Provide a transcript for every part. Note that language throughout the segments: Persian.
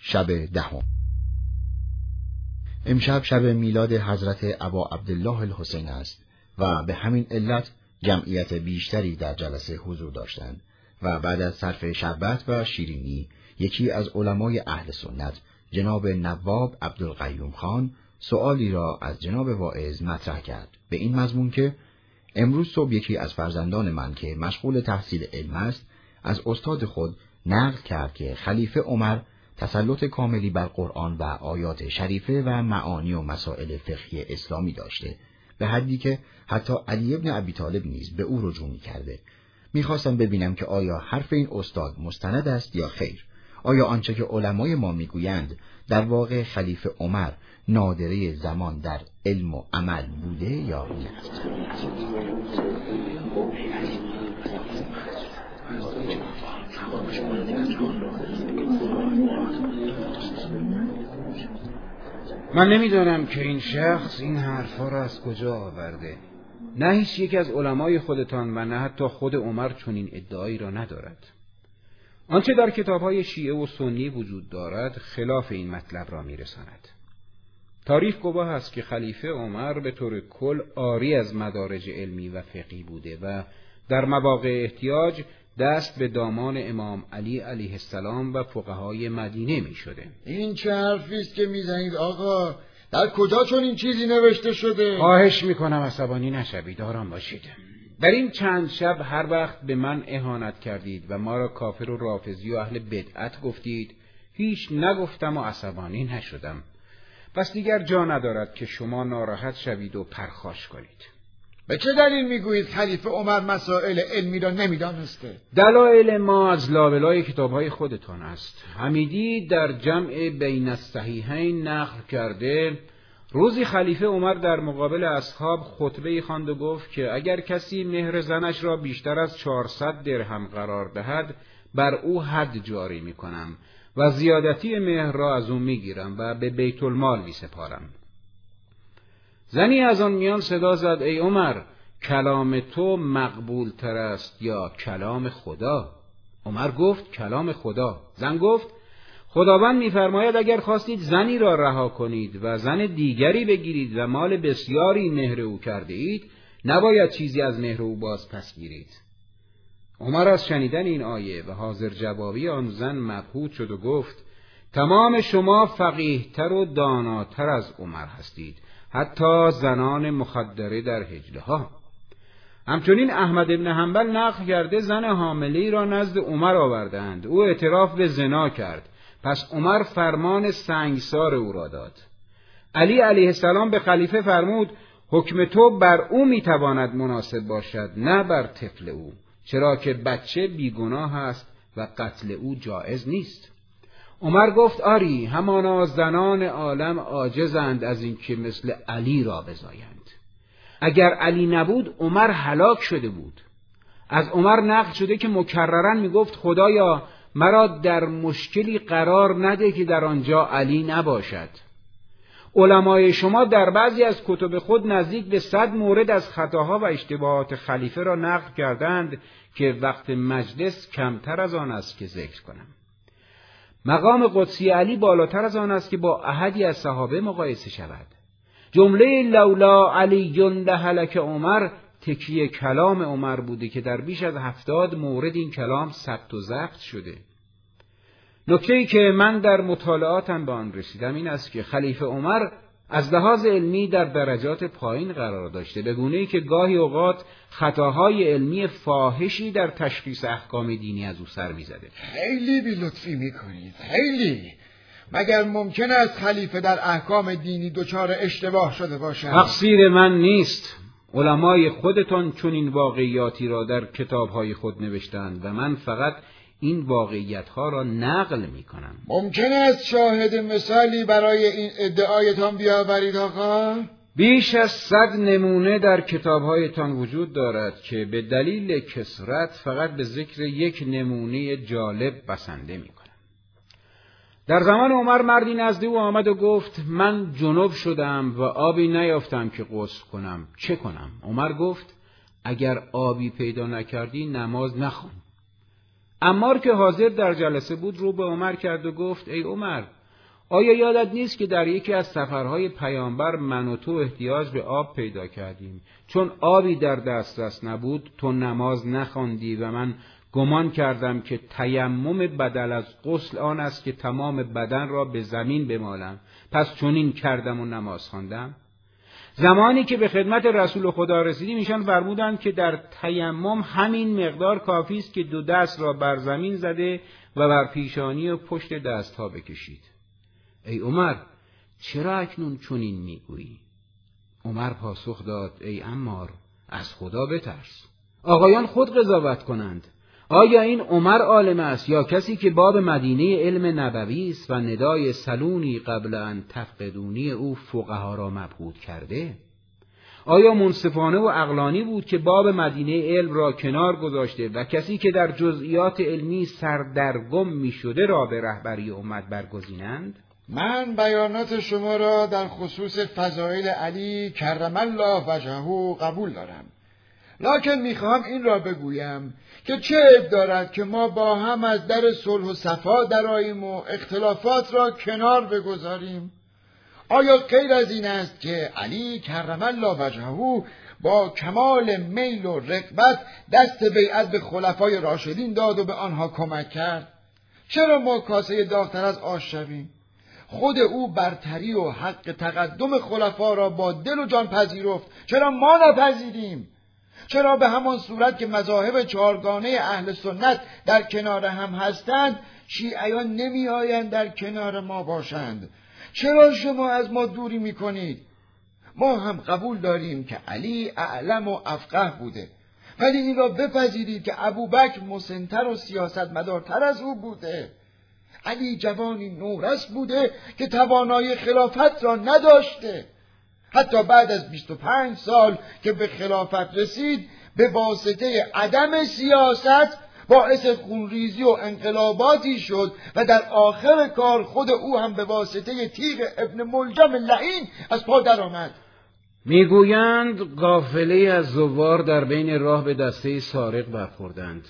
شب 10. امشب شب میلاد حضرت ابا عبدالله الحسین است و به همین علت جمعیت بیشتری در جلسه حضور داشتند و بعد از صرف شربت و شیرینی یکی از علمای اهل سنت جناب نواب عبدالقیوم خان سؤالی را از جناب واعظ مطرح کرد به این مضمون که امروز صبح یکی از فرزندان من که مشغول تحصیل علم است از استاد خود نقل کرد که خلیفه عمر تسلط کاملی بر قرآن و آیات شریفه و معانی و مسائل فقهی اسلامی داشته به حدی که حتی علی ابن ابی طالب نیز به او رجوع می‌کرده. می‌خواستم ببینم که آیا حرف این استاد مستند است یا خیر. آیا آنچه که علمای ما میگویند در واقع خلیفه عمر نادره زمان در علم و عمل بوده یا نه؟ من نمیدانم که این شخص این حرفا را از کجا آورده. نه هیچ یک از علمای خودتان و نه حتی خود عمر چنین ادعایی را ندارد. آنچه در کتاب‌های شیعه و سنی وجود دارد خلاف این مطلب را میرساند. تاریخ گواه است که خلیفه عمر به طور کل عاری از مدارج علمی و فقهی بوده و در مواقع احتیاج دست به دامان امام علی علیه السلام و فقهای مدینه می شده. این چه حرفی است که میزنید آقا؟ در کجا چون این چیزی نوشته شده؟ خواهش میکنم عصبانی نشوید، آرام باشید. در این چند شب هر وقت به من اهانت کردید و ما را کافر و رافضی و اهل بدعت گفتید، هیچ نگفتم و عصبانی نشدم. پس دیگر جا ندارد که شما ناراحت شوید و پرخاش کنید. به چه دلیل میگویید خلیفه عمر مسائل علمی را نمیدانسته؟ دلایل ما از لابلای کتاب‌های خودتان است. حمیدی در جمع بین الصحیحین نقل کرده روزی خلیفه عمر در مقابل اصحاب خطبه خواند و گفت که اگر کسی مهر زنش را بیشتر از 400 درهم قرار دهد بر او حد جاری می‌کنم و زیادتی مهر را از او می‌گیرم و به بیت المال می‌سپارم. زنی از آن میان صدا زد ای عمر، کلام تو مقبول تر است یا کلام خدا؟ عمر گفت کلام خدا. زن گفت خداوند می‌فرماید اگر خواستید زنی را رها کنید و زن دیگری بگیرید و مال بسیاری مهر او کرده اید، نباید چیزی از مهر او باز پس گیرید. عمر از شنیدن این آیه و حاضر جوابی آن زن مبهوت شد و گفت تمام شما فقیه‌تر و داناتر از عمر هستید، حتی زنان مخدره در حجله ها. همچنین احمد ابن حنبل نقل کرده زن حامله‌ای را نزد عمر آوردند. او اعتراف به زنا کرد. پس عمر فرمان سنگسار او را داد. علی علیه السلام به خلیفه فرمود حکم تو بر او میتواند مناسب باشد نه بر طفل او، چرا که بچه بیگناه است و قتل او جایز نیست. عمر گفت آری، همانا زنان عالم عاجزند از این که مثل علی را بزایند. اگر علی نبود عمر هلاک شده بود. از عمر نقل شده که مکررن میگفت خدایا مرا در مشکلی قرار نده که در آنجا علی نباشد. علمای شما در بعضی از کتب خود نزدیک به 100 مورد از خطاها و اشتباهات خلیفه را نقل کردند که وقت مجلس کمتر از آن است که ذکر کنم. مقام قدسی علی بالاتر از آن است که با احدی از صحابه مقایسه شود. جمله لولا علی لهلک عمر تکیه کلام عمر بوده که در بیش از 70 مورد این کلام ثبت و ضبط شده. نکته‌ای که من در مطالعاتم به آن رسیدم این است که خلیفه عمر از لحاظ علمی در درجات پایین قرار داشته، به گونه‌ای که گاهی اوقات خطاهای علمی فاحشی در تشخیص احکام دینی از او سر می‌زده. خیلی بی‌لطفی می‌کنید، خیلی. مگر ممکن است خلیفه در احکام دینی دچار اشتباه شده باشد؟ تقصیر من نیست. علمای خودتان چون این واقعیاتی را در کتاب‌های خود نوشتند و من فقط این واقعیت‌ها را نقل می‌کنم. ممکن است شاهد مثالی برای این ادعایتان بیاورید آقا؟ بیش از 100 نمونه در کتاب‌هایتان وجود دارد که به دلیل کثرت فقط به ذکر یک نمونه جالب بسنده می‌کنم. در زمان عمر مردی نزد او آمد و گفت من جنب شدم و آبی نیافتم که غسل کنم، چه کنم؟ عمر گفت اگر آبی پیدا نکردی نماز نخوان. عمار که حاضر در جلسه بود رو به عمر کرد و گفت ای عمر، آیا یادت نیست که در یکی از سفرهای پیامبر من و تو احتیاج به آب پیدا کردیم؟ چون آبی در دسترس نبود تو نماز نخواندی و من گمان کردم که تیمم بدل از غسل آن است که تمام بدن را به زمین بمالم، پس چنین کردم و نماز خواندم. زمانی که به خدمت رسول خدا رسیدیم ایشان فرمودند که در تیمم همین مقدار کافی است که دو دست را بر زمین زده و بر پیشانی و پشت دستها بکشید. ای عمر، چرا اکنون چنین میگویی؟ عمر پاسخ داد: ای عمار، از خدا بترس. آقایان خود قضاوت کنند. آیا این عمر عالم است یا کسی که باب مدینه علم نبوی است و ندای سلونی قبل ان تفقدونی او فقها را مبهوت کرده؟ آیا منصفانه و عقلانی بود که باب مدینه علم را کنار گذاشته و کسی که در جزئیات علمی سردرگم می شده را به رهبری امت برگزینند؟ من بیانات شما را در خصوص فضائل علی کرم الله وجهه قبول دارم، لکن میخواهم این را بگویم که چه عیب دارد که ما با هم از در صلح و صفا درآییم و اختلافات را کنار بگذاریم. آیا غیر از این است که علی کرم الله وجهه با کمال میل و رغبت دست بیعت به خلفای راشدین داد و به آنها کمک کرد؟ چرا ما کاسه داغ‌تر از آش شویم؟ خود او برتری و حق تقدم خلفا را با دل و جان پذیرفت، چرا ما نپذیریم؟ چرا به همان صورت که مذاهب چهارگانه اهل سنت در کنار هم هستند، شیعیان نمی آیند در کنار ما باشند؟ چرا شما از ما دوری می کنید؟ ما هم قبول داریم که علی اعلم و افقه بوده، ولی این را بپذیرید که ابوبکر مسن‌تر و سیاستمدارتر از او بوده. علی جوانی نورس بوده که توانایی خلافت را نداشته. حتی بعد از 25 سال که به خلافت رسید، به واسطه عدم سیاست باعث خونریزی و انقلاباتی شد و در آخر کار خود او هم به واسطه تیغ ابن ملجم لعین از پا درآمد. میگویند قافله از زوار در بین راه به دسته سارق برخوردند.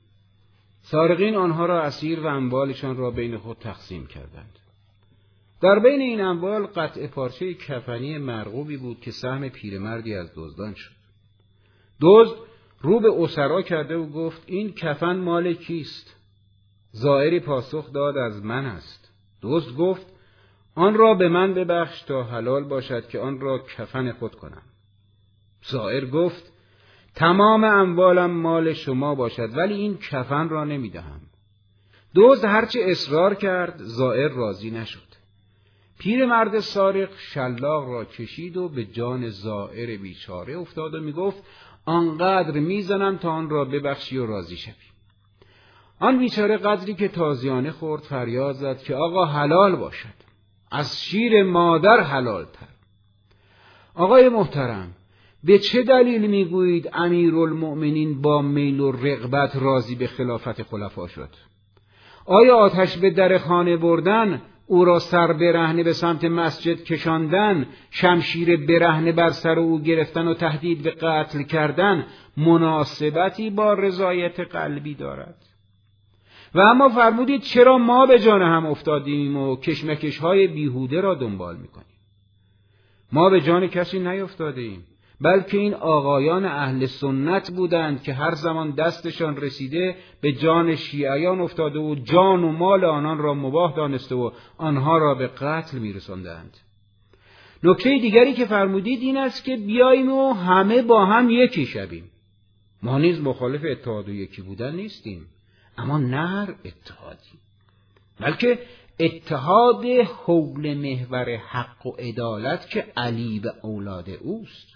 سارقین آنها را اسیر و اموالشان را بین خود تقسیم کردند. در بین این اموال قطعه پارچه کفنی مرغوبی بود که سهم پیرمردی از دزدان شد. دزد رو به اسرا کرده و گفت: این کفن مال کیست؟ زائری پاسخ داد: از من است. دزد گفت: آن را به من ببخش تا حلال باشد که آن را کفن خود کنم. زائر گفت: تمام اموالم مال شما باشد ولی این کفن را نمیدهم. دزد هرچه اصرار کرد زائر راضی نشد. پیرمرد سارق شلاق را کشید و به جان زائر بیچاره افتاد و میگفت: آنقدر میزنم تا آن را ببخشی و راضی شوی. آن بیچاره قدری که تازیانه خورد فریاد زد که آقا حلال باشد، از شیر مادر حلال تر. آقای محترم، به چه دلیل میگویید امیرالمؤمنین با میل و رغبت راضی به خلافت خلفا شد؟ آیا آتش به در خانه بردن، او را سر برهنه به سمت مسجد کشاندن، شمشیر برهنه بر سر او گرفتن و تهدید به قتل کردن مناسبتی با رضایت قلبی دارد؟ و اما فرمودید چرا ما به جان هم افتادیم و کشمکش‌های بیهوده را دنبال می‌کنیم؟ ما به جان کسی نیفتادیم، بلکه این آقایان اهل سنت بودند که هر زمان دستشان رسیده به جان شیعیان افتاده و جان و مال آنان را مباح دانسته و آنها را به قتل می‌رساندند. نکته دیگری که فرمودید این است که بیاییم و همه با هم یکی شویم. ما نیز مخالف اتحاد و یکی بودن نیستیم، اما نه هر اتحادی، بلکه اتحاد حول محور حق و عدالت که علی و اولاد اوست.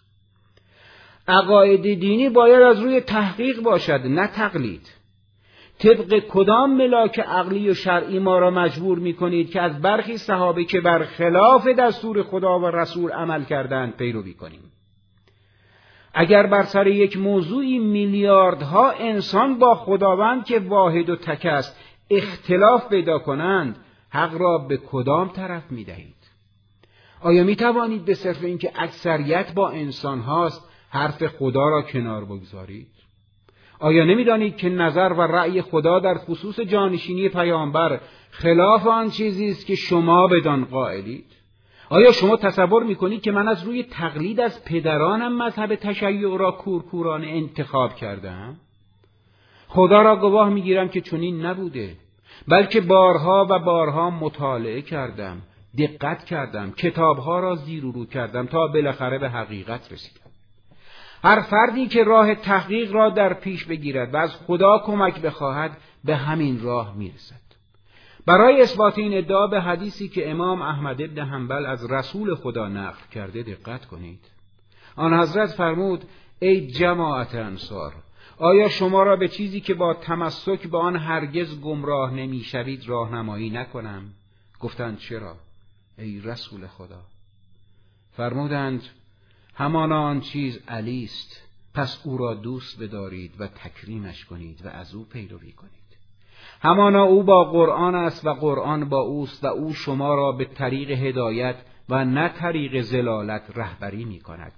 عقاید دینی باید از روی تحقیق باشد، نه تقلید. طبق کدام ملاک عقلی و شرعی ما را مجبور می کنید که از برخی صحابه که برخلاف دستور خدا و رسول عمل کردند پیروی کنیم؟ اگر بر سر یک موضوعی میلیاردها انسان با خداوند که واحد و تک است اختلاف پیدا کنند، حق را به کدام طرف می دهید؟ آیا می توانید به صرف اینکه اکثریت با انسان هاست حرف خدا را کنار بگذارید؟ آیا نمی‌دانید که نظر و رأی خدا در خصوص جانشینی پیامبر خلاف آن چیزی است که شما بدان قائلید؟ آیا شما تصور می‌کنید که من از روی تقلید از پدرانم مذهب تشیع را کورکورانه انتخاب کردم؟ خدا را گواه می‌گیرم که چنین نبوده، بلکه بارها و بارها مطالعه کردم، دقت کردم، کتاب‌ها را زیر و رو کردم تا بالاخره به حقیقت رسیدم. هر فردی که راه تحقیق را در پیش بگیرد و از خدا کمک بخواهد به همین راه میرسد. برای اثبات این ادعا به حدیثی که امام احمد بن حنبل از رسول خدا نقل کرده دقت کنید. آن حضرت فرمود: ای جماعت انصار، آیا شما را به چیزی که با تمسک به آن هرگز گمراه نمیشوید راهنمایی نکنم؟ گفتند چرا ای رسول خدا؟ فرمودند: همانا آن چیز علی است، پس او را دوست بدارید و تکریمش کنید و از او پیروی کنید. همانا او با قرآن است و قرآن با اوست و او شما را به طریق هدایت و نه طریق ضلالت رهبری می کند.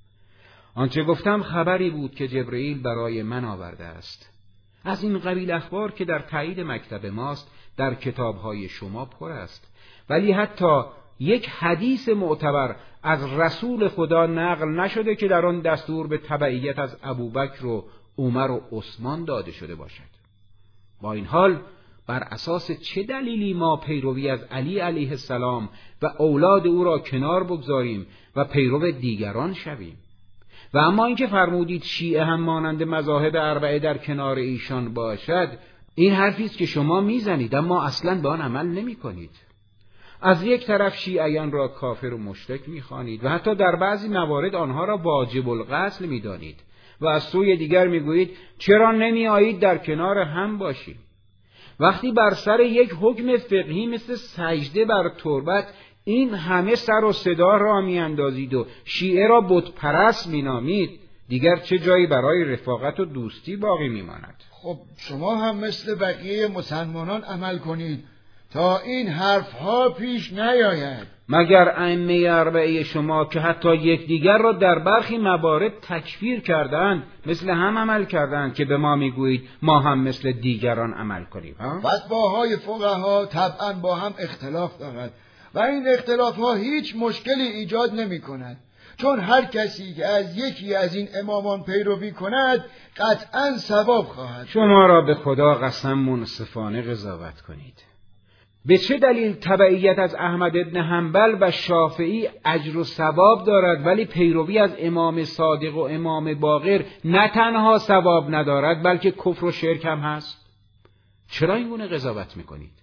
آنچه گفتم خبری بود که جبرئیل برای من آورده است. از این قبیل اخبار که در تایید مکتب ماست در کتابهای شما پر است، ولی حتی یک حدیث معتبر از رسول خدا نقل نشده که در آن دستور به تبعیت از ابوبکر و عمر و عثمان داده شده باشد. با این حال بر اساس چه دلیلی ما پیروی از علی علیه السلام و اولاد او را کنار بگذاریم و پیرو دیگران شویم؟ و اما اینکه فرمودید شیعه هم مانند مذاهب اربعه در کنار ایشان باشد، این حرفی است که شما میزنید اما اصلاً به آن عمل نمی کنید. از یک طرف شیعیان را کافر و مشرک می‌خوانید و حتی در بعضی موارد آنها را واجب القتل می‌دانید و از سوی دیگر می‌گویید چرا نمی‌آیید در کنار هم باشیم؟ وقتی بر سر یک حکم فقهی مثل سجده بر تربت این همه سر و صدا را می‌اندازید و شیعه را بت پرست می‌نامید، دیگر چه جایی برای رفاقت و دوستی باقی می‌ماند؟ خب شما هم مثل بقیه مسلمانان عمل کنید تا این حرفها پیش نیاید. مگر ائمه اربعه شما که حتی یکدیگر را در برخی موارد تکفیر کردند مثل هم عمل کردند که به ما میگویید ما هم مثل دیگران عمل کنیم؟ فتواهای فقها طبعا با هم اختلاف دارد و این اختلافها هیچ مشکلی ایجاد نمی کند، چون هر کسی که از یکی از این امامان پیروی کند قطعا ثواب خواهد. شما را به خدا قسم منصفانه قضاوت کنید. به چه دلیل تبعیت از احمد بن حنبل و شافعی اجر و ثواب دارد ولی پیروی از امام صادق و امام باقر نه تنها ثواب ندارد بلکه کفر و شرک هم هست؟ چرا این گونه قضاوت میکنید؟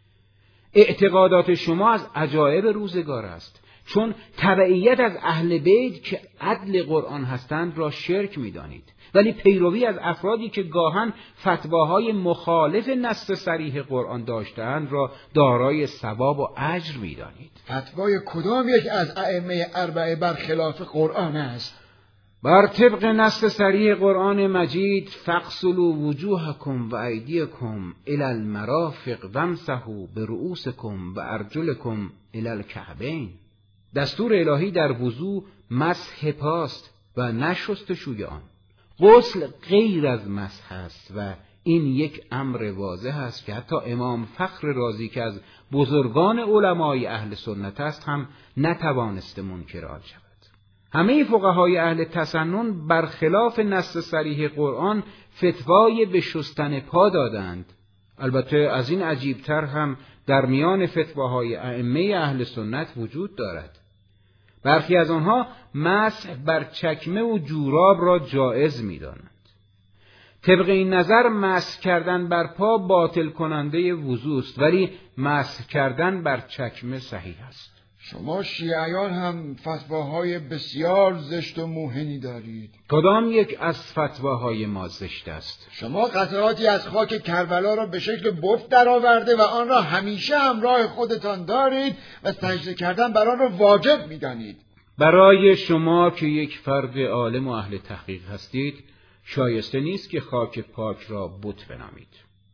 اعتقادات شما از عجایب روزگار است، چون تبعیت از اهل بیت که عدل قرآن هستند را شرک میدانید، ولی پیروی از افرادی که گاهن فتواهای مخالف نص صریح قرآن داشتند را دارای ثواب و اجر می‌دانید. فتوای کدام یک از ائمه اربعه بر خلاف قرآن است؟ بر طبق نص صریح قرآن مجید: فاغسلوا وجوهکم و ایدیکم الی المرافق وامسحوا برؤوسکم و ارجلکم الی الکعبین. دستور الهی در وضو مسح پاست و نه شستشوی آن. غسل غیر از مسح است و این یک امر واضح است که حتی امام فخر رازی که از بزرگان علمای اهل سنت است هم نتوانسته منکر آن شود. همه فقهای اهل تسنن برخلاف نص صریح قرآن فتوای به شستن پا دادند. البته از این عجیبتر هم در میان فتواهای ائمه اهل سنت وجود دارد. برخی از آنها مسح بر چکمه و جوراب را جایز می‌دانند. طبق این نظر مسح کردن بر پا باطل کننده وضو است، ولی مسح کردن بر چکمه صحیح است. شما شیعیان هم فتواهای بسیار زشت و موهنی دارید. کدام یک از فتواهای ما زشت است؟ شما قطراتی از خاک کربلا را به شکل بت درآورده و آن را همیشه همراه خودتان دارید و سجده کردن بر آن را واجب می‌دانید. برای شما که یک فرد عالم و اهل تحقیق هستید شایسته نیست که خاک پاک را بت بنامید.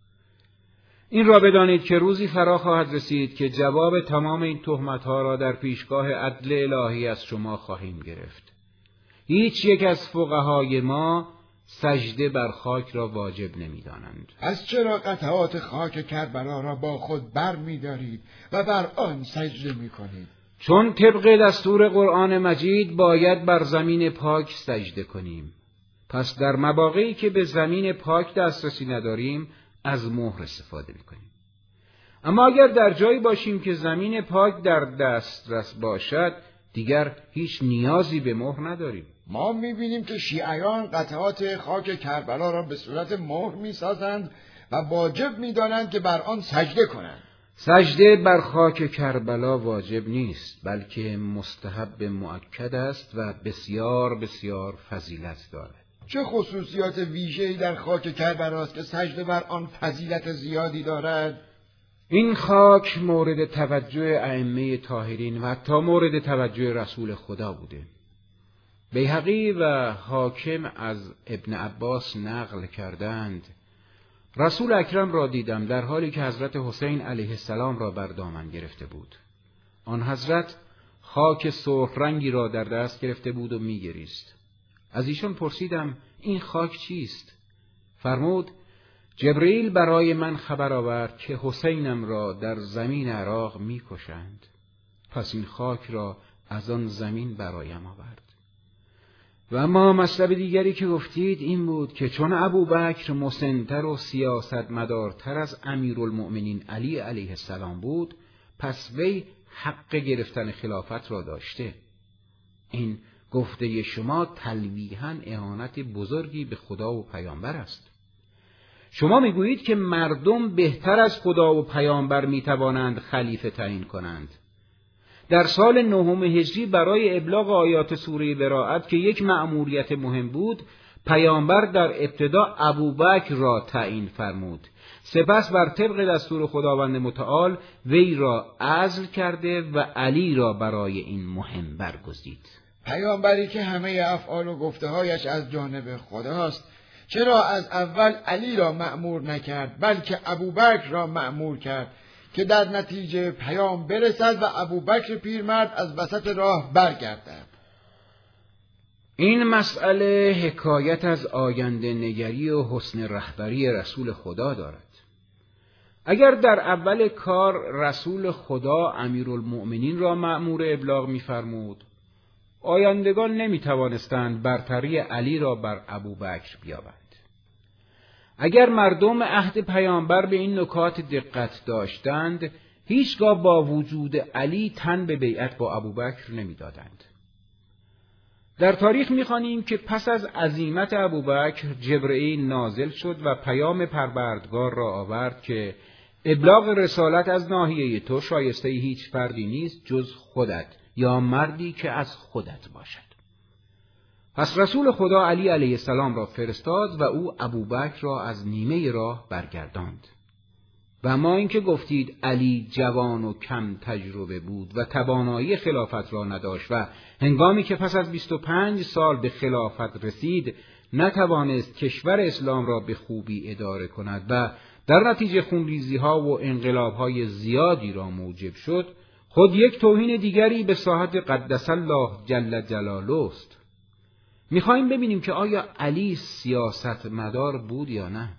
این را بدانید که روزی فرا خواهد رسید که جواب تمام این تهمت‌ها را در پیشگاه عدل الهی از شما خواهیم گرفت. هیچ یک از فقهای ما سجده بر خاک را واجب نمی‌دانند. از چرا قطعات خاک کربلا را با خود بر می‌دارید و بر آن سجده می‌کنید؟ چون طبق دستور قرآن مجید باید بر زمین پاک سجده کنیم. پس در مواقعی که به زمین پاک دسترسی نداریم از مهر استفاده می‌کنیم. اما اگر در جایی باشیم که زمین پاک در دسترس باشد دیگر هیچ نیازی به مهر نداریم. ما می‌بینیم که شیعیان قطعات خاک کربلا را به صورت مهر می‌سازند و واجب می‌دانند که بر آن سجده کنند. سجده بر خاک کربلا واجب نیست، بلکه مستحب مؤکد است و بسیار بسیار فضیلت دارد. چه خصوصیات ویژه‌ای در خاک کربلا است که سجده بر آن فضیلت زیادی دارد؟ این خاک مورد توجه ائمه طاهرین و حتی مورد توجه رسول خدا بوده. بیهقی و حاکم از ابن عباس نقل کردند رسول اکرم را دیدم در حالی که حضرت حسین علیه السلام را بر دامن گرفته بود. آن حضرت خاک سرخ رنگی را در دست گرفته بود و می‌گریست. از ایشان پرسیدم این خاک چیست؟ فرمود جبرئیل برای من خبر آورد که حسینم را در زمین عراق می‌کشند. پس این خاک را از آن زمین برایم آورد. و اما مطلب دیگری که گفتید این بود که چون ابوبکر مسن‌تر و سیاستمدارتر از امیرالمؤمنین علی علیه السلام بود، پس وی حق گرفتن خلافت را داشته. این گفته شما تلویحاً اهانت بزرگی به خدا و پیامبر است. شما میگویید که مردم بهتر از خدا و پیامبر میتوانند خلیفه تعیین کنند. در سال 9 هجری برای ابلاغ آیات سوره براءت که یک مأموریت مهم بود، پیامبر در ابتدا ابوبکر را تعیین فرمود. سپس بر طبق دستور خداوند متعال وی را عزل کرده و علی را برای این مهم برگزید. پیامبری که همه افعال و گفته‌هایش از جانب خداست، چرا از اول علی را مأمور نکرد بلکه ابوبکر را مأمور کرد که در نتیجه پیام برسد و ابوبکر پیرمرد از وسط راه برگردد؟ این مسئله حکایت از آینده نگری و حسن رهبری رسول خدا دارد. اگر در اول کار رسول خدا امیرالمؤمنین را مأمور ابلاغ می‌فرمود، آیندگان نمی‌توانستند برتری علی را بر ابوبکر بیابند. اگر مردم عهد پیامبر به این نکات دقت داشتند، هیچگاه با وجود علی تن به بیعت با ابوبکر نمی‌دادند. در تاریخ می‌خوانیم که پس از عزیمت ابوبکر جبرئیل نازل شد و پیام پروردگار را آورد که ابلاغ رسالت از ناحیه تو شایسته هیچ فردی نیست جز خودت یا مردی که از خودت باشد. پس رسول خدا علی علیه السلام را فرستاد و او ابوبکر را از نیمه راه برگرداند. و ما اینکه گفتید علی جوان و کم تجربه بود و توانایی خلافت را نداشت و هنگامی که پس از 25 سال به خلافت رسید نتوانست کشور اسلام را به خوبی اداره کند و در نتیجه خونریزی‌ها و انقلاب‌های زیادی را موجب شد، خود یک توهین دیگری به ساحت قدس الله جل جلاله است. می‌خوایم ببینیم که آیا علی سیاستمدار بود یا نه.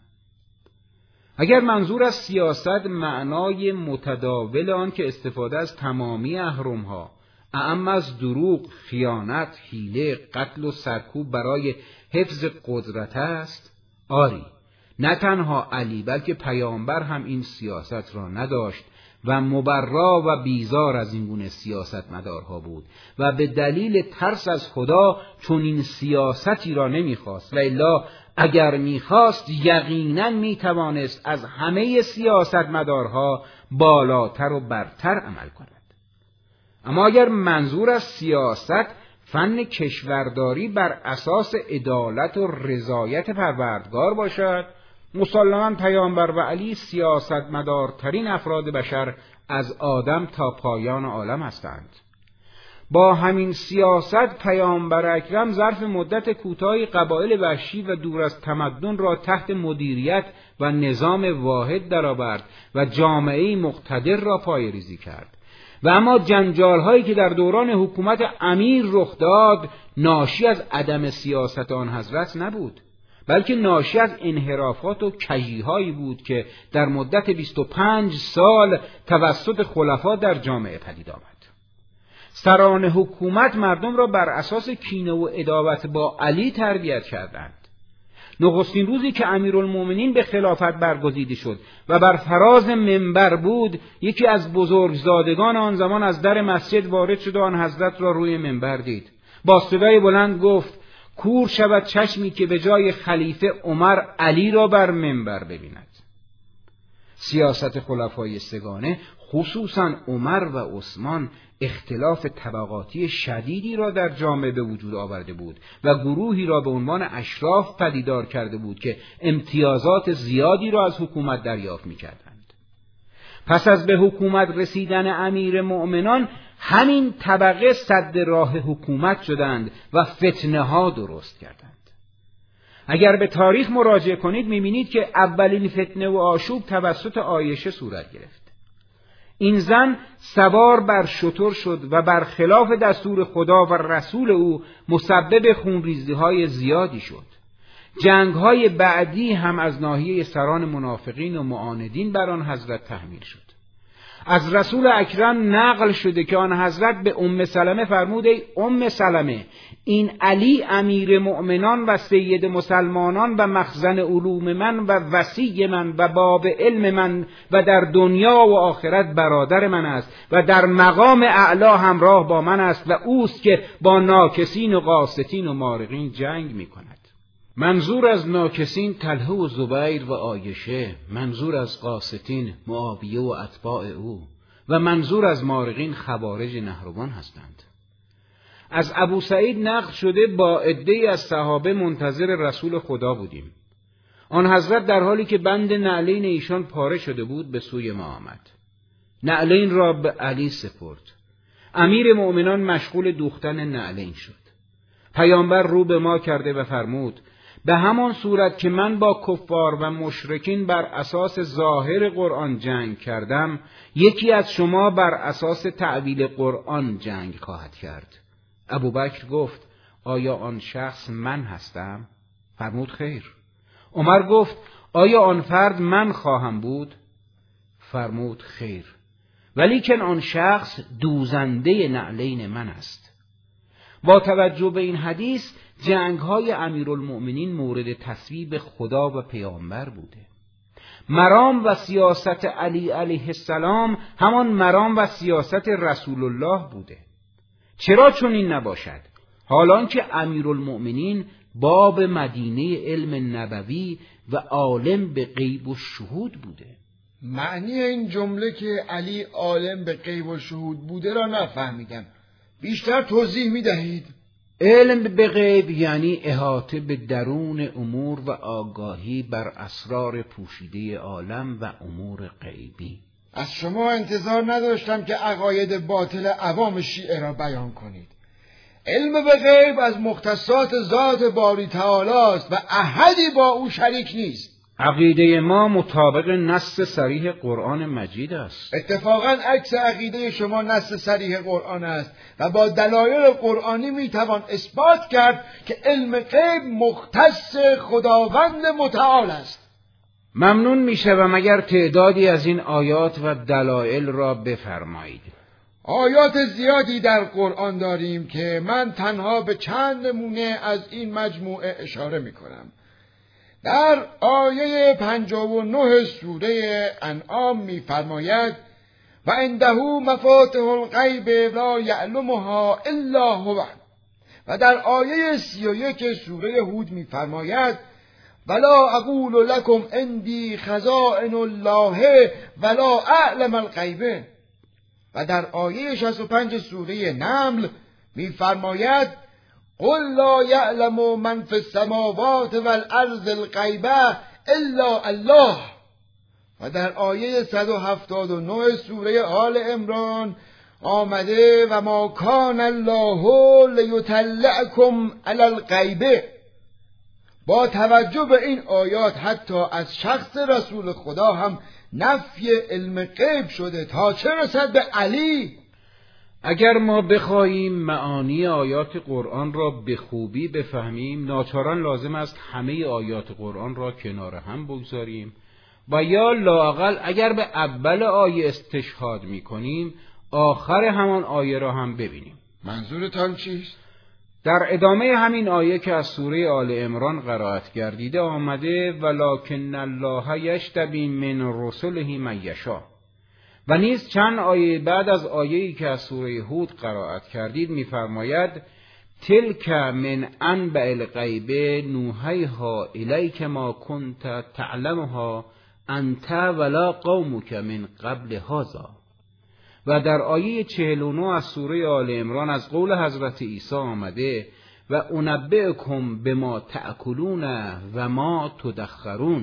اگر منظور از سیاست معنای متداول آن که استفاده از تمامی اهرم‌ها، اعم از دروغ، خیانت، حیله، قتل و سرکوب برای حفظ قدرت است، آری، نه تنها علی بلکه پیامبر هم این سیاست را نداشت و مبرا و بیزار از این گونه سیاستمدارها بود و به دلیل ترس از خدا چون این سیاستی را نمیخواست و الا اگر میخواست یقینا میتوانست از همه سیاستمدارها بالاتر و برتر عمل کند. اما اگر منظور از سیاست فن کشورداری بر اساس عدالت و رضایت پروردگار باشد، مسلماً پیامبر و علی سیاستمدارترین افراد بشر از آدم تا پایان عالم هستند. با همین سیاست پیامبر اکرم ظرف مدت کوتاهی قبایل وحشی و دور از تمدن را تحت مدیریت و نظام واحد درآورد و جامعه‌ای مقتدر را پایه‌ریزی کرد. و اما جنجال‌هایی که در دوران حکومت امیر رخ داد ناشی از عدم سیاست آن حضرت نبود، بلکه ناشی از انحرافات و کژی‌هایی بود که در مدت 25 سال توسط خلفا در جامعه پدید آمد. سران حکومت مردم را بر اساس کینه و عداوت با علی تربیت کردند. نخستین روزی که امیرالمومنین به خلافت برگزیده شد و بر فراز منبر بود، یکی از بزرگزادگان آن زمان از در مسجد وارد شد و آن حضرت را روی منبر دید. با صدای بلند گفت: کور شود چشمی که به جای خلیفه عمر علی را بر منبر ببیند. سیاست خلفای سگانه، خصوصا عمر و عثمان، اختلاف طبقاتی شدیدی را در جامعه به وجود آورده بود و گروهی را به عنوان اشراف پدیدار کرده بود که امتیازات زیادی را از حکومت دریافت می‌کردند. پس از به حکومت رسیدن امیر مؤمنان، همین طبقه سد راه حکومت شدند و فتنه ها درست کردند. اگر به تاریخ مراجعه کنید می‌بینید که اولین فتنه و آشوب توسط عایشه صورت گرفت. این زن سوار بر شتر شد و برخلاف دستور خدا و رسول او مسبب خونریزی‌های زیادی شد. جنگ‌های بعدی هم از ناحیه سران منافقین و معاندین بر آن حضرت تحمیل شد. از رسول اکرم نقل شده که آن حضرت به ام سلمه فرمود: ای ام سلمه، این علی امیر مؤمنان و سید مسلمانان و مخزن علوم من و وصی من و باب علم من و در دنیا و آخرت برادر من است و در مقام اعلی همراه با من است و اوست که با ناکسین و قاسطین و مارقین جنگ می کند. منظور از ناکسین طلحه و زبیر و عایشه، منظور از قاسطین معاویه و اتباع او و منظور از مارقین خوارج نهروان هستند. از ابو سعید نقل شده با عده‌ای از صحابه منتظر رسول خدا بودیم. آن حضرت در حالی که بند نعلین ایشان پاره شده بود به سوی ما آمد. نعلین را به علی سپرد. امیر مؤمنان مشغول دوختن نعلین شد. پیامبر رو به ما کرده و فرمود: به همان صورت که من با کفار و مشرکین بر اساس ظاهر قرآن جنگ کردم، یکی از شما بر اساس تعبیل قرآن جنگ خواهد کرد. ابوبکر گفت: آیا آن شخص من هستم؟ فرمود: خیر. عمر گفت: آیا آن فرد من خواهم بود؟ فرمود: خیر، ولیکن آن شخص دوزنده نعلین من است. با توجه به این حدیث، جنگ‌های امیرالمؤمنین مورد تصویب خدا و پیامبر بوده. مرام و سیاست علی علیه السلام همان مرام و سیاست رسول الله بوده. چرا چنین نباشد؟ حالان که امیرالمؤمنین باب مدینه علم نبوی و عالم به غیب و شهود بوده. معنی این جمله که علی عالم به غیب و شهود بوده را نفهمیدم. بیشتر توضیح می دهید؟ علم به غیب یعنی احاطه به درون امور و آگاهی بر اسرار پوشیده عالم و امور غیبی. از شما انتظار نداشتم که عقاید باطل عوام شیعه را بیان کنید. علم به غیب از مختصات ذات باری تعالی است و احدی با او شریک نیست. عقیده ما مطابق نص صریح قرآن مجید است. اتفاقاً عکس عقیده شما نص صریح قرآن است و با دلایل قرآنی میتوان اثبات کرد که علم غیب مختص خداوند متعال است. ممنون میشوم اگر تعدادی از این آیات و دلایل را بفرمایید. آیات زیادی در قرآن داریم که من تنها به چند نمونه از این مجموعه اشاره میکنم. در آیه 59 سوره انعام می‌فرماید: و عنده مفاتح الغیب لا یعلمها الا هو. و در آیه 31 سوره هود می‌فرماید: ولا اقول لكم عندي خزائن الله ولا اعلم الغیب. و در آیه 65 سوره نمل می‌فرماید: قل لا يعلم من في السماوات والارض الغیب الا الله. و در آیه 179 سوره آل عمران آمده: و ما کان الله لیطلعکم علی الغیب. با توجه به این آیات حتی از شخص رسول خدا هم نفی علم غیب شده، تا چه رسد به علی. اگر ما بخواهیم معانی آیات قرآن را به خوبی بفهمیم، ناچاران لازم است همه آیات قرآن را کنار هم بگذاریم و یا لااقل اگر به اول آیه استشهاد می‌کنیم، آخر همان آیه را هم ببینیم. منظورتان چیست؟ در ادامه همین آیه که از سوره آل عمران قرائت گردیده آمده ولکن الله یجتبی من رسله من یشاء، و نیز چند آیه بعد از آیه‌ای که از سوره هود قرائت کردید می‌فرماید تلک من انبأ الغیب نوحیها الیک ما کنت تعلمها انت ولا قومک من قبل هذا. و در آیه 49 از سوره آل عمران از قول حضرت عیسی آمده و انبئکم بما تأکلون و ما تدخرون.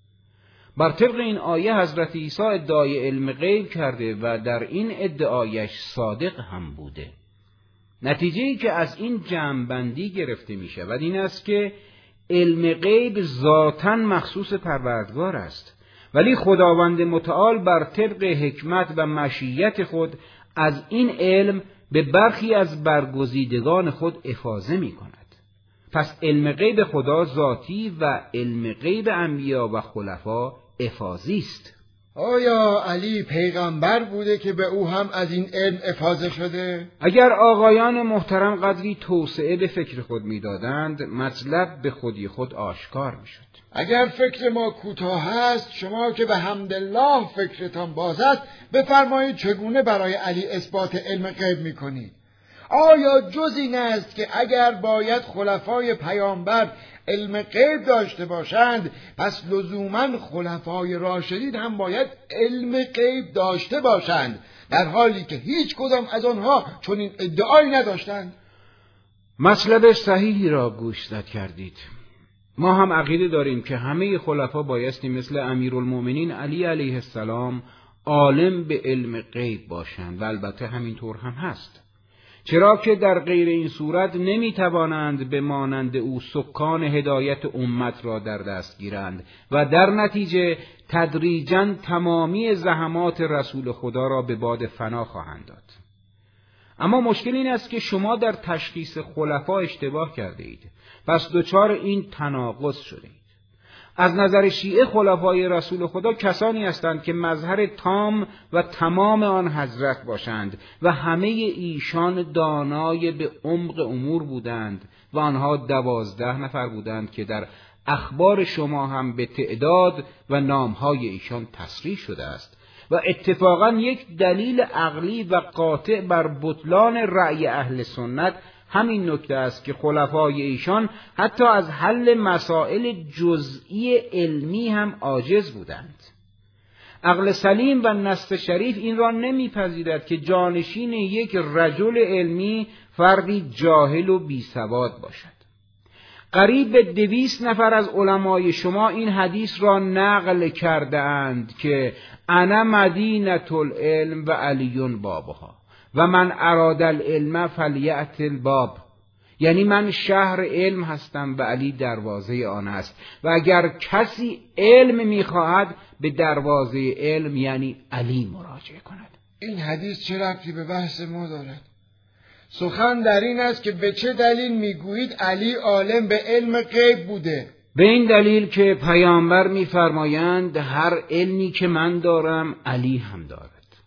بر طبق این آیه حضرت عیسی ادعای علم غیب کرده و در این ادعایش صادق هم بوده. نتیجه‌ای که از این جمع‌بندی گرفته می شود این است که علم غیب ذاتاً مخصوص پروردگار است، ولی خداوند متعال بر طبق حکمت و مشیت خود از این علم به برخی از برگزیدگان خود افاضه می کند. پس علم غیب خدا ذاتی و علم غیب انبیا و خلفا افاضی است. آیا علی پیغمبر بوده که به او هم از این علم افاضه شده؟ اگر آقایان محترم قدری توسعه به فکر خود می‌دادند، مطلب به خودی خود آشکار می‌شد. اگر فکر ما کوتاه است، شما که به حمدالله فکرتان باز است، بفرمایید چگونه برای علی اثبات علم غیب می‌کنید؟ آیا جز این است که اگر باید خلفای پیامبر علم غیب داشته باشند، پس لزوماً خلفای راشدین هم باید علم غیب داشته باشند، در حالی که هیچ کدام از آنها چنین ادعایی نداشتند؟ مطلب صحیحی را گوشزد کردید. ما هم عقیده داریم که همه خلفا بایستی مثل امیرالمؤمنین علی علیه السلام عالم به علم غیب باشند و البته همینطور هم هست، چرا که در غیر این صورت نمیتوانند به مانند او سکان هدایت امت را در دست گیرند و در نتیجه تدریجاً تمامی زحمات رسول خدا را به باد فنا خواهند داد. اما مشکل این است که شما در تشخیص خلفا اشتباه کرده اید، پس دچار این تناقض شده اید. از نظر شیعه خلفای رسول خدا کسانی هستند که مظهر تام و تمام آن حضرت باشند و همه ایشان دانای به عمق امور بودند و آنها 12 نفر بودند که در اخبار شما هم به تعداد و نامهای ایشان تصریح شده است و اتفاقا یک دلیل عقلی و قاطع بر بطلان رأی اهل سنت همین نکته است که خلفای ایشان حتی از حل مسائل جزئی علمی هم عاجز بودند. عقل سلیم و نص شریف این را نمیپذیرد که جانشین یک رجل علمی فردی جاهل و بیسواد باشد. قریب به 200 نفر از علمای شما این حدیث را نقل کرده اند که انا مدینة العلم و علی بابها و من اراد العلم فلیأت الباب، یعنی من شهر علم هستم و علی دروازه آن است و اگر کسی علم میخواهد به دروازه علم یعنی علی مراجعه کند. این حدیث چه ربطی به بحث ما دارد؟ سخن در این است که به چه دلیل میگویید علی عالم به علم غیب بوده؟ به این دلیل که پیامبر میفرمایند هر علمی که من دارم علی هم دارد.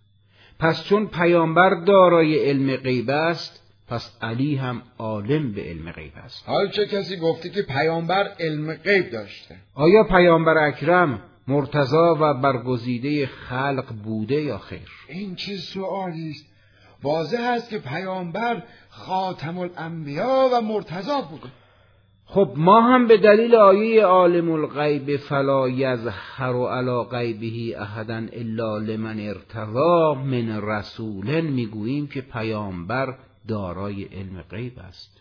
پس چون پیامبر دارای علم غیب است، پس علی هم عالم به علم غیب است. حال چه کسی گفته که پیامبر علم غیب داشته؟ آیا پیامبر اکرم مرتضی و برگزیده خلق بوده یا خیر؟ این چه سؤالی است؟ واضح است که پیامبر خاتم الانبیا و مرتضی بوده. خب ما هم به دلیل آیه عالم الغیب فلا یظهر علی غیبه احدا الا لمن ارتضی من رسول میگوییم که پیامبر دارای علم غیب است.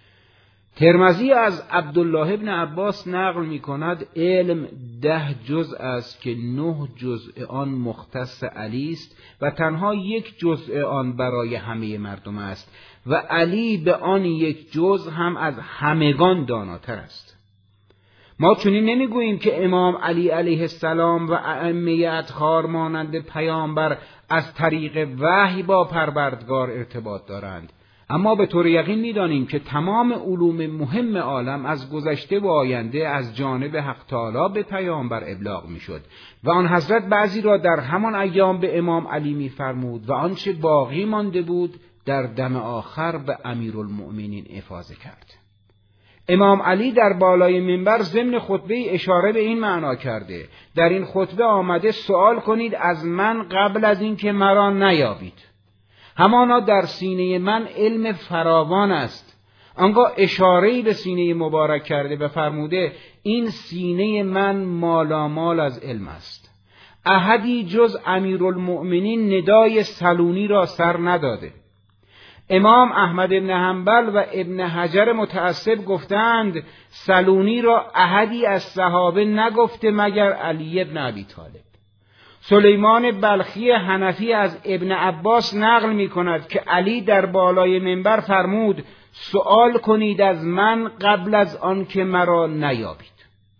ترمذی از عبدالله ابن عباس نقل می کند علم 10 جزء است که 9 جزء آن مختص علی است و تنها 1 جزء آن برای همه مردم است و علی به آن 1 جزء هم از همگان داناتر است. ما چنین نمیگوییم که امام علی علیه السلام و ائمه اطهار مانند پیامبر از طریق وحی با پروردگار ارتباط دارند، اما به طور یقین می‌دانیم که تمام علوم مهم عالم از گذشته و آینده از جانب حق تعالی به پیامبر ابلاغ می‌شد و آن حضرت بعضی را در همان ایام به امام علی می‌فرمود و آنچه باقی مانده بود در دم آخر به امیرالمؤمنین افاضه کرد. امام علی در بالای منبر ضمن خطبه اشاره به این معنا کرده: در این خطبه آمده سوال کنید از من قبل از این که مرا نیابید. همانا در سینه من علم فراوان است. آنگاه اشاره‌ای به سینه مبارک کرده و فرموده این سینه من مالامال از علم است. احدی جز امیرالمؤمنین ندای سلونی را سر نداده. امام احمد بن حنبل و ابن حجر متعصب گفتند سلونی را احدی از صحابه نگفته مگر علی بن ابی طالب. سلیمان بلخی حنفی از ابن عباس نقل می کند که علی در بالای منبر فرمود سؤال کنید از من قبل از آن که مرا نیابید.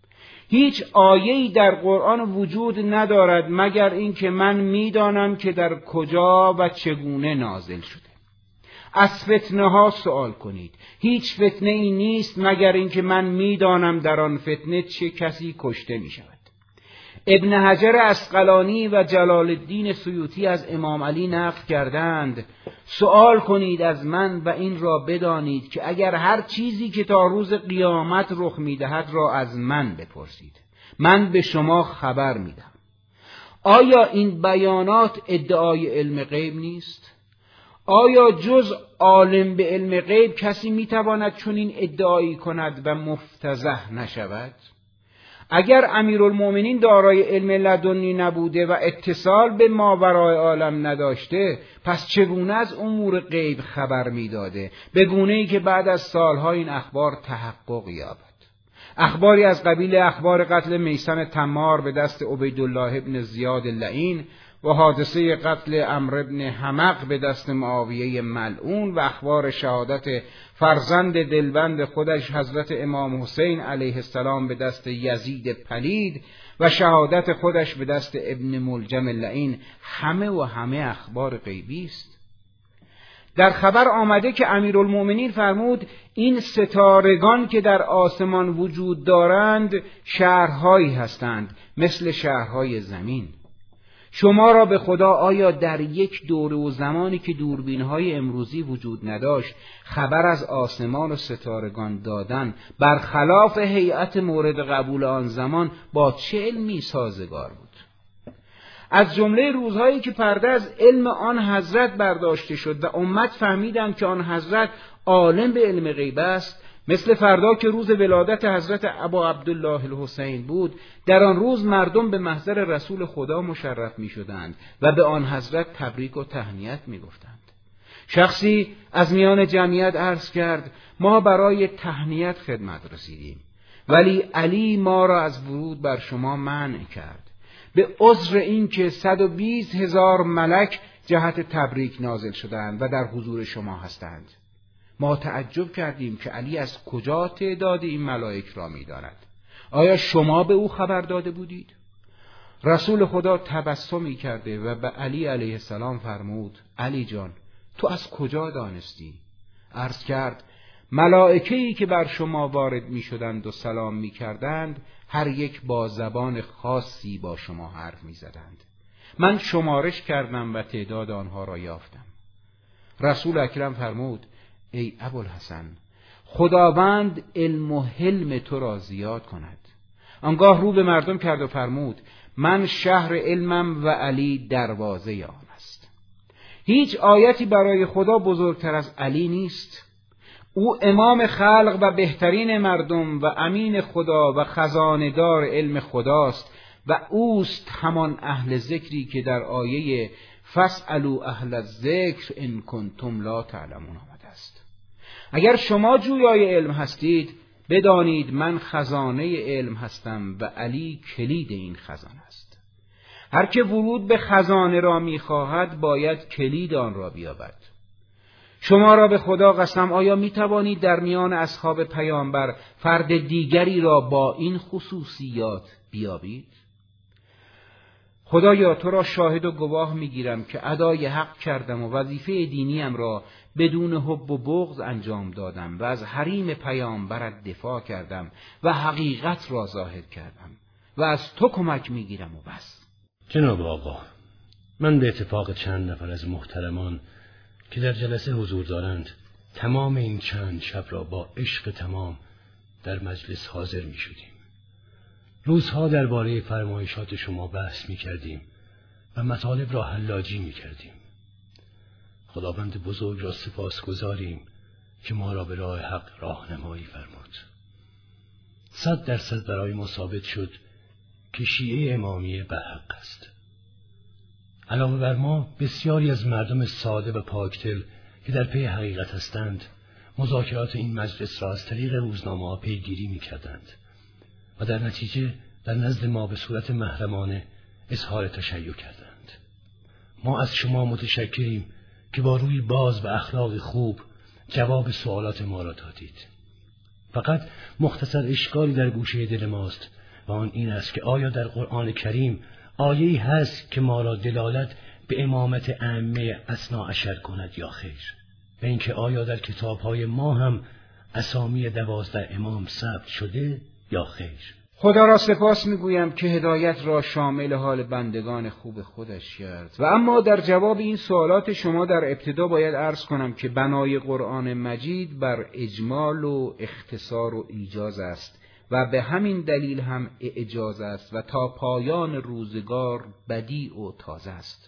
هیچ آیه‌ای در قرآن وجود ندارد مگر این که من می‌دانم که در کجا و چگونه نازل شده. از فتنه ها سؤال کنید. هیچ فتنه ای نیست مگر این که من می‌دانم در آن فتنه چه کسی کشته می شود. ابن حجر عسقلانی و جلال الدین سیوطی از امام علی نقل کردند سؤال کنید از من و این را بدانید که اگر هر چیزی که تا روز قیامت رخ می‌دهد را از من بپرسید من به شما خبر می‌دهم. آیا این بیانات ادعای علم غیب نیست؟ آیا جز عالم به علم غیب کسی می‌تواند چنین ادعایی کند و مفتضح نشود؟ اگر امیرالمؤمنین دارای علم لدنی نبوده و اتصال به ماورای عالم نداشته پس چگونه از امور غیب خبر می‌داده به گونه‌ای که بعد از سالها این اخبار تحقق یابد؟ اخباری از قبیل اخبار قتل میثم تمار به دست عبیدالله ابن زیاد اللعین و حادثه قتل عمرو بن حمق به دست معاویه ملعون و اخبار شهادت فرزند دلبند خودش حضرت امام حسین علیه السلام به دست یزید پلید و شهادت خودش به دست ابن ملجم اللعین همه اخبار غیبی است. در خبر آمده که امیرالمؤمنین فرمود این ستارگان که در آسمان وجود دارند شهرهایی هستند مثل شهرهای زمین. شما را به خدا آیا در یک دوره و زمانی که دوربین‌های امروزی وجود نداشت خبر از آسمان و ستارگان دادن برخلاف هیئت مورد قبول آن زمان با چه علمی سازگار بود؟ از جمله روزهایی که پرده از علم آن حضرت برداشته شد و امت فهمیدند که آن حضرت عالم به علم غیب است، مثل فردا که روز ولادت حضرت ابا عبدالله الحسین بود، در آن روز مردم به محضر رسول خدا مشرف می شدند و به آن حضرت تبریک و تهنیت می گفتند. شخصی از میان جمعیت عرض کرد ما برای تهنیت خدمت رسیدیم ولی علی ما را از ورود بر شما منع کرد به عذر این که 120,000 ملک جهت تبریک نازل شدند و در حضور شما هستند. ما تعجب کردیم که علی از کجا تعداد این ملائک را می‌داند. آیا شما به او خبر داده بودید؟ رسول خدا تبسمی کرده و به علی علیه السلام فرمود علی جان تو از کجا دانستی؟ عرض کرد ملائکه‌ای که بر شما وارد می‌شدند و سلام می‌کردند هر یک با زبان خاصی با شما حرف می‌زدند. من شمارش کردم و تعداد آنها را یافتم. رسول اکرم فرمود ای ابوالحسن خداوند علم و حلم تو را زیاد کند. آنگاه رو به مردم کرد و فرمود من شهر علمم و علی دروازه آن است. هیچ آیتی برای خدا بزرگتر از علی نیست. او امام خلق و بهترین مردم و امین خدا و خزانه‌دار علم خداست و اوست همان اهل ذکری که در آیه فاسألوا اهل الذکر ان کنتم لا تعلمون آمده است. اگر شما جویای علم هستید بدانید من خزانه علم هستم و علی کلید این خزانه است. هر که ورود به خزانه را می‌خواهد باید کلید آن را بیابد. شما را به خدا قسم آیا می‌توانید در میان اصحاب پیامبر فرد دیگری را با این خصوصیات بیابید؟ خدایا تو را شاهد و گواه میگیرم که ادای حق کردم و وظیفه دینیم را بدون حب و بغض انجام دادم و از حریم پیامبرت دفاع کردم و حقیقت را ظاهر کردم و از تو کمک میگیرم و بس. جناب آقا، من به اتفاق چند نفر از محترمان که در جلسه حضور دارند تمام این چند شب را با عشق تمام در مجلس حاضر می شدیم. روزها درباره فرمایشات شما بحث می کردیم و مطالب را حلاجی می کردیم. خداوند بزرگ را سپاسگزاریم که ما را به راه حق راهنمایی فرمود. 100% برای ما ثابت شد که شیعه امامیه به حق است. علاوه بر ما بسیاری از مردم ساده و پاکدل که در پی حقیقت هستند مذاکرات این مجلس را از طریق روزنامه‌ها پیگیری می‌کردند و در نتیجه در نزد ما به صورت محرمانه اظهار تشیع کردند. ما از شما متشکریم که با روی باز و اخلاق خوب جواب سوالات ما را دادید. فقط مختصر اشکالی در گوشه دل ماست و آن این است که آیا در قرآن کریم آیه‌ای هست که ما را دلالت به امامت ائمه اثنا عشر کند یا خیر؟ و اینکه آیا در کتاب‌های ما هم اسامی 12 امام ثبت شده یا خیر؟ خدا را سپاس میگویم که هدایت را شامل حال بندگان خوب خودش کرد. و اما در جواب این سوالات شما در ابتدا باید عرض کنم که بنای قرآن مجید بر اجمال و اختصار و ایجاز است و به همین دلیل هم اعجاز است و تا پایان روزگار بدیع و تازه است.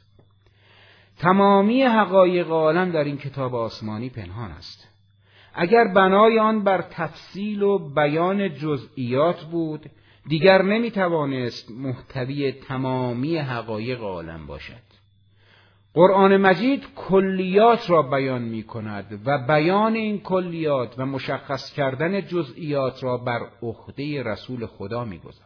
تمامی حقایق عالم در این کتاب آسمانی پنهان است. اگر بنای آن بر تفصیل و بیان جزئیات بود دیگر نمیتوانست محتوی تمامی حقایق عالم باشد. قرآن مجید کلیات را بیان می کند و بیان این کلیات و مشخص کردن جزئیات را بر عهده رسول خدا می گذارد.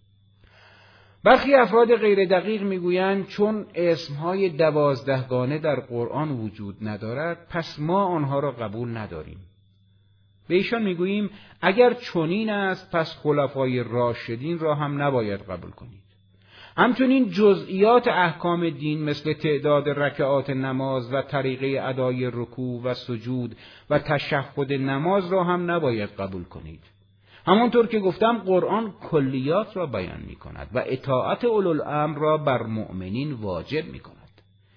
برخی افراد غیر دقیق می گویند چون اسمهای 12 گانه در قرآن وجود ندارد پس ما آنها را قبول نداریم. به ایشان میگوییم اگر چنین است پس خلفای راشدین را هم نباید قبول کنید. همچنین جزئیات احکام دین مثل تعداد رکعات نماز و طریقه ادای رکوع و سجود و تشهد نماز را هم نباید قبول کنید. همانطور که گفتم قرآن کلیات را بیان می کند و اطاعت اولوالامر را بر مؤمنین واجب می کند.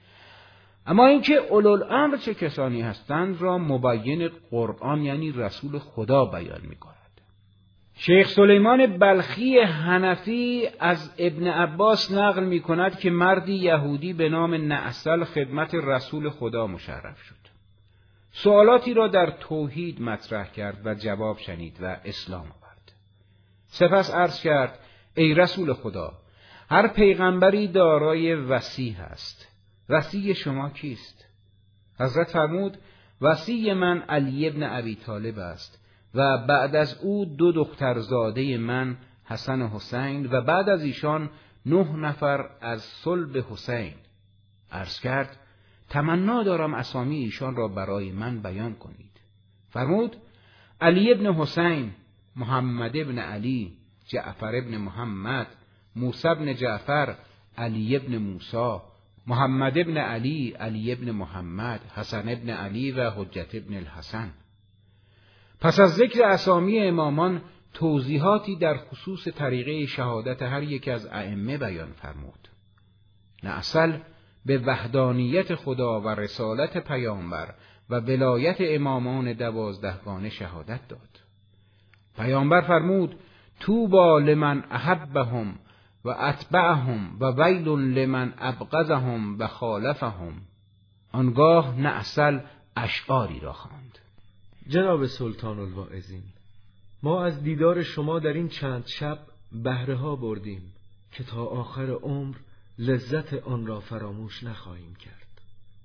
اما اینکه اولوالامر چه کسانی هستند را مبین قرآن یعنی رسول خدا بیان می کند. شیخ سلیمان بلخی حنفی از ابن عباس نقل می کند که مردی یهودی به نام نعسل خدمت رسول خدا مشرف شد. سوالاتی را در توحید مطرح کرد و جواب شنید و اسلام آورد. سپس عرض کرد ای رسول خدا، هر پیغمبری دارای وصی است. وصی شما کیست؟ حضرت فرمود وصی من علی ابن ابی طالب است و بعد از او 2 دخترزاده من حسن و حسین و بعد از ایشان 9 نفر از صلب حسین. عرض کرد تمنا دارم اسامی ایشان را برای من بیان کنید. فرمود علی ابن حسین، محمد ابن علی، جعفر ابن محمد، موسی ابن جعفر، علی ابن موسی، محمد ابن علی، علی ابن محمد، حسن ابن علی و حجت ابن الحسن. پس از ذکر اسامی امامان توضیحاتی در خصوص طریقه شهادت هر یک از ائمه بیان فرمود. نعسل به وحدانیت خدا و رسالت پیامبر و ولایت امامان 12 گانه شهادت داد. پیامبر فرمود طوبی لمن احبهم و اتبعهم و ویل لمن ابغضهم و خالفهم. آنگاه نعسل اشعاری را خواند. جناب سلطان الواعظین، ما از دیدار شما در این چند شب بهره ها بردیم که تا آخر عمر لذت آن را فراموش نخواهیم کرد.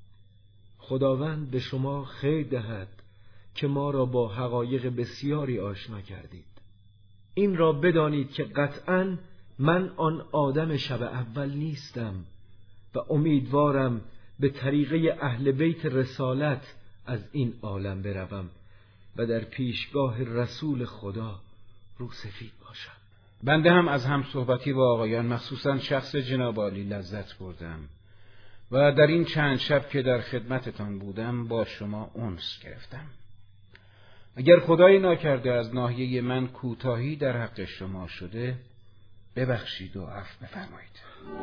خداوند به شما خیر دهد که ما را با حقایق بسیاری آشنا کردید. این را بدانید که قطعاً من آن آدم شب اول نیستم و امیدوارم به طریقه اهل بیت رسالت از این عالم بروم و در پیشگاه رسول خدا روسفید باشم. بنده هم از هم صحبتی با آقایان مخصوصاً شخص جناب عالی لذت بردم و در این چند شب که در خدمتتان بودم با شما انس گرفتم. اگر خدای ناکرده از ناحیه من کوتاهی در حق شما شده ببخشید و عفو بفرمایید.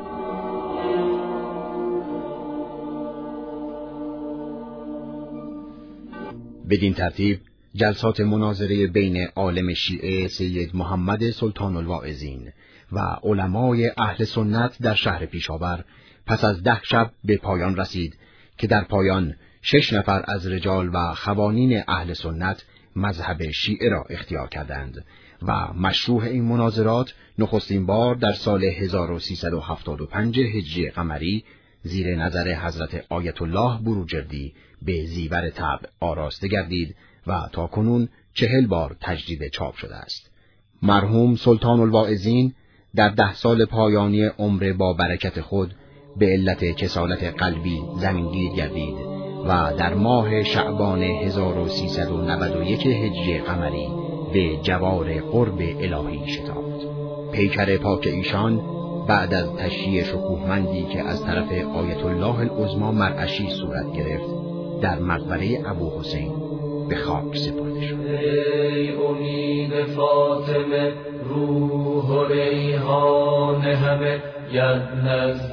بدین ترتیب جلسات مناظره بین عالم شیعه سید محمد سلطان الواعظین و علمای اهل سنت در شهر پیشاور پس از 10 شب به پایان رسید که در پایان 6 نفر از رجال و خوانین اهل سنت مذهب شیعه را اختیار کردند و مشروع این مناظرات نخستین بار در سال 1375 هجری قمری زیر نظر حضرت آیت الله بروجردی به زیور طبع آراسته گردید و تا کنون 40 بار تجدید چاپ شده است. مرحوم سلطان الواعظین در 10 سال پایانی عمر با برکت خود به علت کسالت قلبی زمینگیر گردید و در ماه شعبان 1391 هجری قمری به جوار قرب الهی شتافت. پیکر پاک ایشان بعد از تشییع شکوهمندی که از طرف آیت الله العظمی مرعشی صورت گرفت در مقبره ابوحسین به خاک سپرده شد. ای امید فاطمه روح و ریحان همه یبن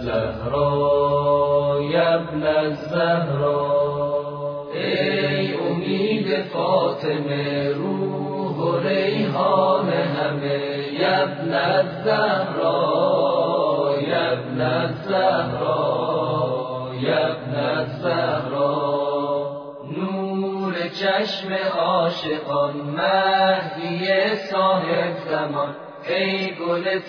الزهرا یبن الزهرا. ای امید فاطمه روح و ریحان همه یبن الزهرا یبن الزهرا یبن الزهرا. چشم عاشقان مهدی صاحب زمان ای گل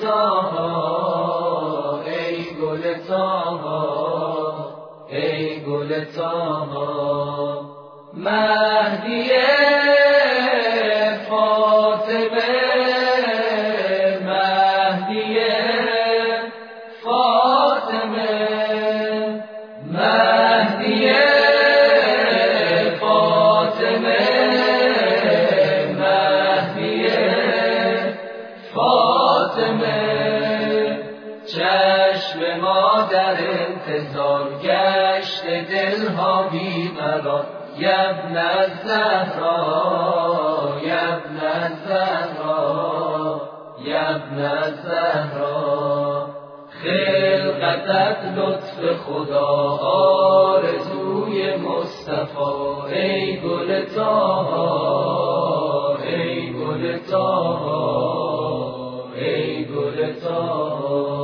طاها ای گل طاها ای گل طاها. مهدی فاطمه مهدی فاطمه مهدی چشم ما در انتظار گشت دلها بیقرار یبن الزهرا یبن الزهرا یبن الزهرا. خلقتت لطف خدا آرزوی مصطفی ای گل طاها ای گل طاها ای گل طاها.